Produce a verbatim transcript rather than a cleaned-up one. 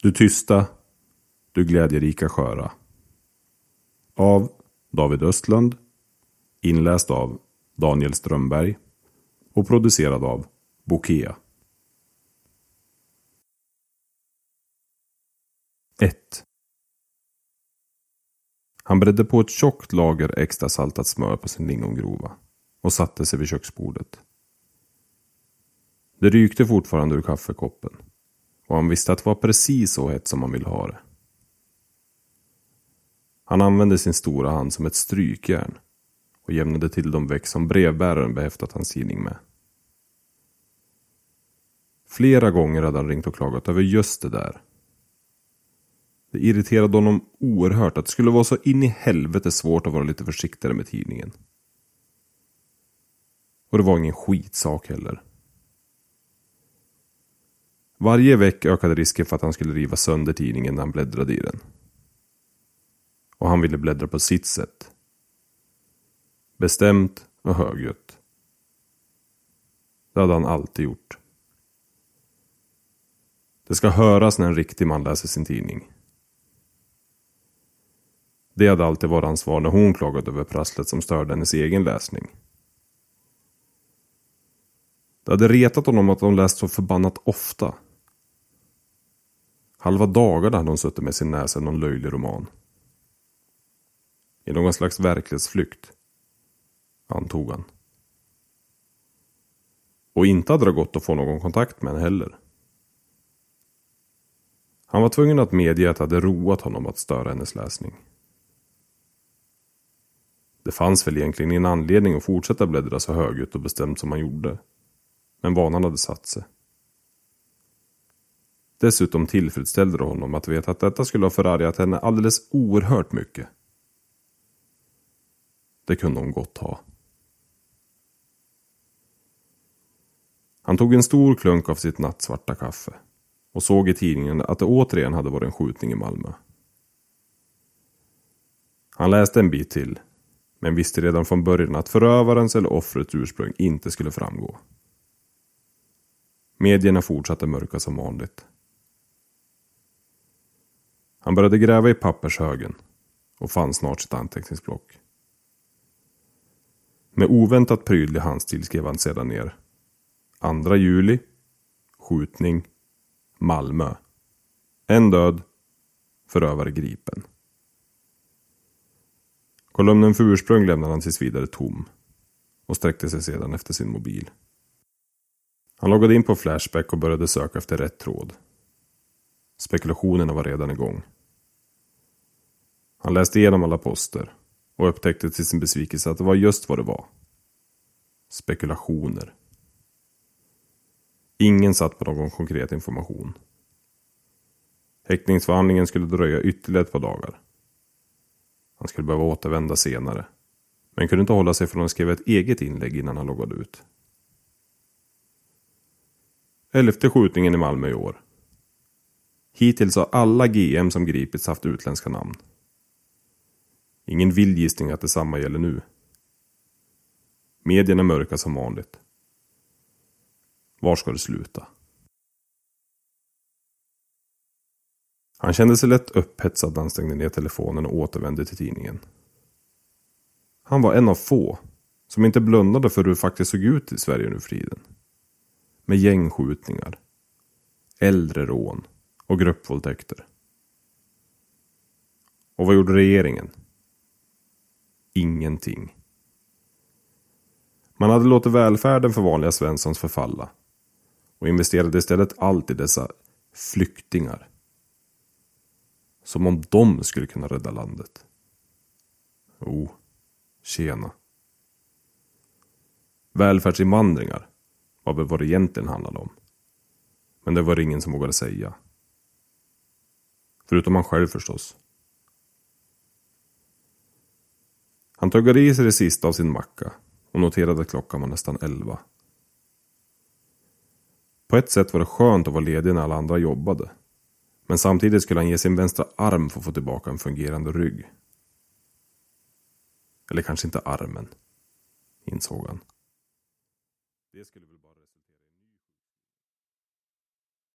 Du tysta, du glädjerika sköra. Av David Östlund, inläst av Daniel Strömberg och producerad av Bokea. ett. Han bredde på ett tjockt lager extra saltat smör på sin lingongrova och satte sig vid köksbordet. Det rykte fortfarande ur kaffekoppen och han visste att det var precis så hett som han ville ha det. Han använde sin stora hand som ett strykjärn och jämnade till de veck som brevbäraren behäftat hans tidning med. Flera gånger hade han ringt och klagat över just det där. Det irriterade honom oerhört att det skulle vara så in i helvete svårt att vara lite försiktigare med tidningen. Och det var ingen skitsak heller. Varje veck ökade risken för att han skulle riva sönder tidningen när han bläddrade i den. Och han ville bläddra på sitt sätt. Bestämt och högljutt. Det hade han alltid gjort. Det ska höras när en riktig man läser sin tidning. Det hade alltid varit hans svar när hon klagade över prasslet som störde hennes egen läsning. Det hade retat honom att hon läst så förbannat ofta. Halva dagarna hade hon suttit med sin näsa i någon löjlig roman. I någon slags verklighetsflykt, antog han. Och inte hade det gått att få någon kontakt med henne heller. Han var tvungen att medge att det hade roat honom att störa hennes läsning. Det fanns väl egentligen en anledning att fortsätta bläddra så högljutt och bestämt som han gjorde. Men vanan hade satt sig. Dessutom tillfredsställde det honom att veta att detta skulle ha förargat henne alldeles oerhört mycket. Det kunde hon gott ha. Han tog en stor klunk av sitt nattsvarta kaffe och såg i tidningen att det återigen hade varit en skjutning i Malmö. Han läste en bit till, men visste redan från början att förövarens eller offrets ursprung inte skulle framgå. Medierna fortsatte mörka som vanligt. Han började gräva i pappershögen och fann snart sitt anteckningsblock. Med oväntat prydlig handstil skrev han sedan ner: andra juli, skjutning, Malmö. En död, förövare gripen. Kolumnen för ursprung lämnade han tills vidare tom och sträckte sig sedan efter sin mobil. Han loggade in på Flashback och började söka efter rätt tråd. Spekulationerna var redan igång. Han läste igenom alla poster och upptäckte till sin besvikelse att det var just vad det var. Spekulationer. Ingen satt på någon konkret information. Häktningsförhandlingen skulle dröja ytterligare ett par dagar. Han skulle behöva återvända senare, men kunde inte hålla sig från att skriva ett eget inlägg innan han loggade ut. Elfte skjutningen i Malmö i år. Hittills har alla G M som gripits haft utländska namn. Ingen vild gissning att detsamma gäller nu. Medierna mörka som vanligt. Var ska det sluta? Han kände sig lätt upphetsad när han stängde ner telefonen och återvände till tidningen. Han var en av få som inte blundade för hur det faktiskt såg ut i Sverige nu för tiden. Med gängskjutningar, äldre rån och gruppvåldtäkter. Och vad gjorde regeringen? Ingenting. Man hade låtit välfärden för vanliga Svenssons förfalla och investerade istället allt i dessa flyktingar. Som om de skulle kunna rädda landet. Oh, tjena. Välfärdsinvandringar var väl vad det egentligen handlade om. Men det var ingen som vågade säga. Förutom han själv förstås. Han tuggade i sig det sista av sin macka och noterade att klockan var nästan elva. På ett sätt var det skönt att vara ledig när alla andra jobbade. Men samtidigt skulle han ge sin vänstra arm för att få tillbaka en fungerande rygg. Eller kanske inte armen, insåg han. Det skulle väl